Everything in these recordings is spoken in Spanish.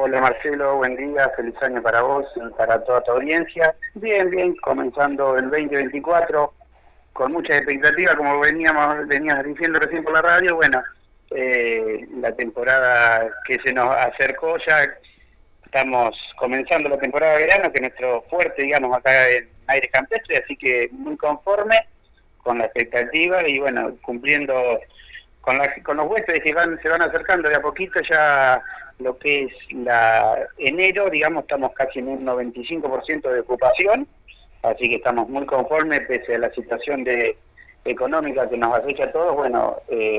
Hola Marcelo, buen día, feliz año para vos y para toda tu audiencia. Bien, bien, comenzando el 2024 con mucha expectativa, como venías diciendo recién por la radio. Bueno, la temporada que se nos acercó ya, estamos comenzando la temporada de verano, que es nuestro fuerte, digamos, acá en Aires Campestres, así que muy conforme con la expectativa y bueno, cumpliendo con los huéspedes que se van acercando de a poquito. Ya lo que es enero, digamos, estamos casi en un 95% de ocupación, así que estamos muy conformes pese a la situación económica que nos acecha a todos. Bueno,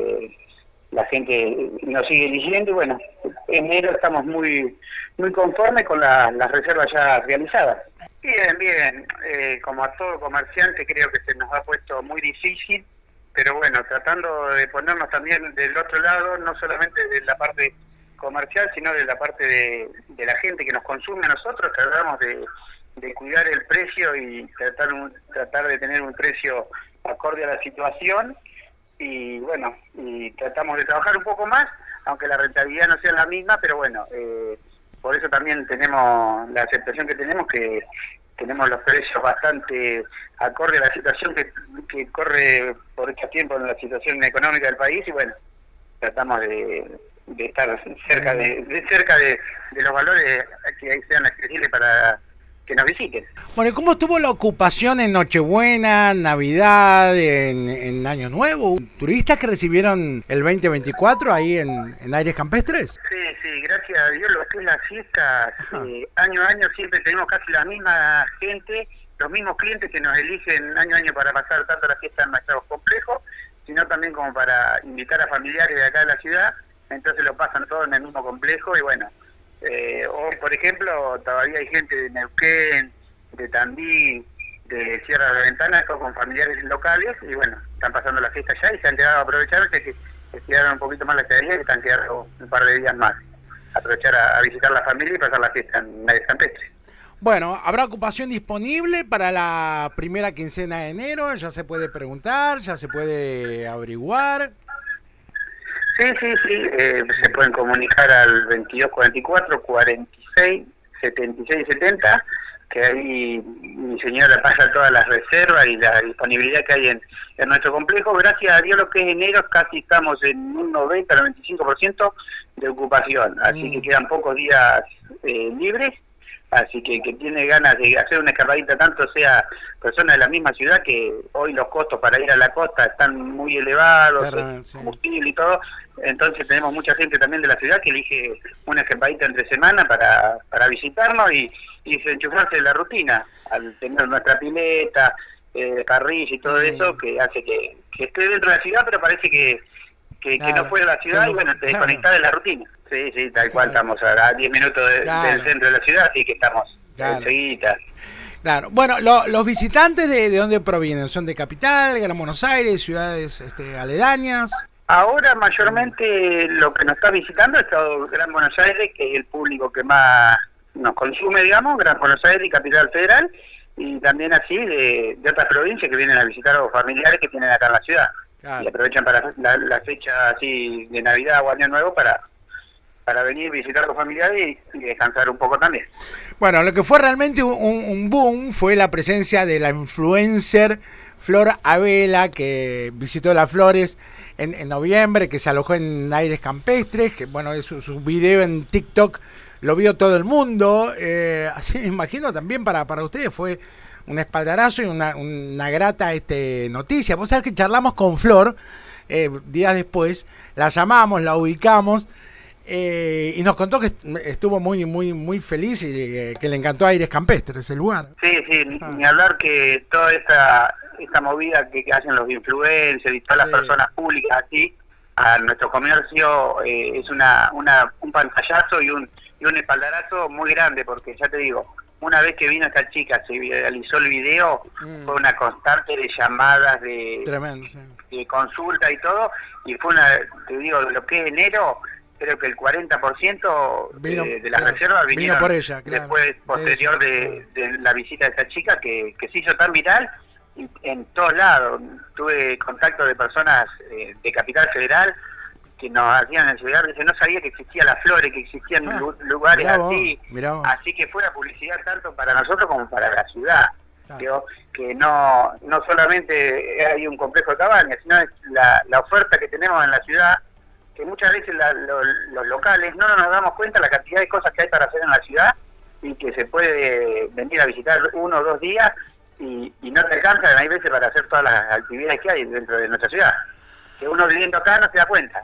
la gente nos sigue eligiendo y bueno, en enero estamos muy conformes con las reservas ya realizadas. Bien, bien, como a todo comerciante creo que se nos ha puesto muy difícil, pero bueno, tratando de ponernos también del otro lado, no solamente de la parte comercial, sino de la parte de la gente que nos consume a nosotros. Tratamos de cuidar el precio y tratar de tener un precio acorde a la situación, y bueno, y tratamos de trabajar un poco más, aunque la rentabilidad no sea la misma, pero bueno, por eso también tenemos la aceptación que tenemos los precios bastante acorde a la situación que corre por estos tiempos en la situación económica del país, y bueno, tratamos de estar cerca de los valores que ahí sean accesibles para que nos visiten. Bueno, ¿y cómo estuvo la ocupación en Nochebuena, Navidad, en Año Nuevo? ¿Turistas que recibieron el 2024 ahí en Aires Campestres? Sí, gracias a Dios, lo que es las fiestas, año a año siempre tenemos casi la misma gente, los mismos clientes que nos eligen año a año para pasar tanto la fiesta en nuestros complejos, sino también como para invitar a familiares de acá de la ciudad. Entonces lo pasan todo en el mismo complejo y bueno, hoy por ejemplo todavía hay gente de Neuquén, de Tandil, de Sierra de la Ventana, todos con familiares locales, y bueno, están pasando la fiesta ya y se han quedado a aprovechar, que estiraron un poquito más la estadía y están quedando un par de días más, aprovechar a visitar la familia y pasar la fiesta en Aires Campestres. Bueno, ¿habrá ocupación disponible para la primera quincena de enero? ¿Ya se puede preguntar? ¿Ya se puede averiguar? Sí, se pueden comunicar al 2244 46 76 70, que ahí mi señora pasa todas las reservas y la disponibilidad que hay en nuestro complejo. Gracias a Dios, lo que es enero casi estamos en un 90-95% de ocupación, así que quedan pocos días libres. Así que tiene ganas de hacer una escapadita, tanto sea persona de la misma ciudad, que hoy los costos para ir a la costa están muy elevados, combustible y todo. Entonces tenemos mucha gente también de la ciudad que elige una escapadita entre semana para visitarnos y desenchufarse de la rutina, al tener nuestra pileta, parrilla y todo eso, que hace que esté dentro de la ciudad, pero parece que no fue de la ciudad y bueno, te desconectás de la rutina. Sí, tal cual, estamos a 10 minutos del centro de la ciudad, así que estamos enseguida. Claro, bueno, los visitantes ¿de dónde provienen? ¿Son de Capital, Gran Buenos Aires, ciudades aledañas? Ahora mayormente lo que nos está visitando es todo Gran Buenos Aires, que es el público que más nos consume, digamos, Gran Buenos Aires y Capital Federal, y también así de otras provincias que vienen a visitar a los familiares que tienen acá en la ciudad. Claro. Y aprovechan para la fecha así de Navidad o Año Nuevo para venir a visitar a los familiares y descansar un poco también. Bueno, lo que fue realmente un boom fue la presencia de la influencer Flor Abela, que visitó Las Flores en noviembre, que se alojó en Aires Campestres, que bueno, su video en TikTok lo vio todo el mundo. Así me imagino también para ustedes fue un espaldarazo y una grata noticia. Vos sabés que charlamos con Flor días después, la llamamos, la ubicamos, y nos contó que estuvo muy feliz y que le encantó Aires Campestres, ese lugar. Sí, ni hablar que toda esta movida que hacen los influencers y todas las personas públicas aquí a nuestro comercio es un pantallazo y un espaldarazo muy grande, porque ya te digo, una vez que vino esta chica, se realizó el video, fue una constante de llamadas, tremendo, de consulta y todo, y fue te digo, de lo que es enero, creo que el 40% de las reservas vinieron por ella, después, posterior de la visita de esta chica, que se hizo tan viral en todos lados. Tuve contacto de personas de Capital Federal que nos hacían en Ciudad, dice, no sabía que existían las flores, que existían lugares así, así que fue la publicidad tanto para nosotros como para la ciudad. Digo, que no solamente hay un complejo de cabañas, sino es la oferta que tenemos en la ciudad, que muchas veces los locales no nos damos cuenta la cantidad de cosas que hay para hacer en la ciudad y que se puede venir a visitar 1 o 2 días y no te alcanzan, hay veces para hacer todas las actividades que hay dentro de nuestra ciudad, que uno viviendo acá no se da cuenta.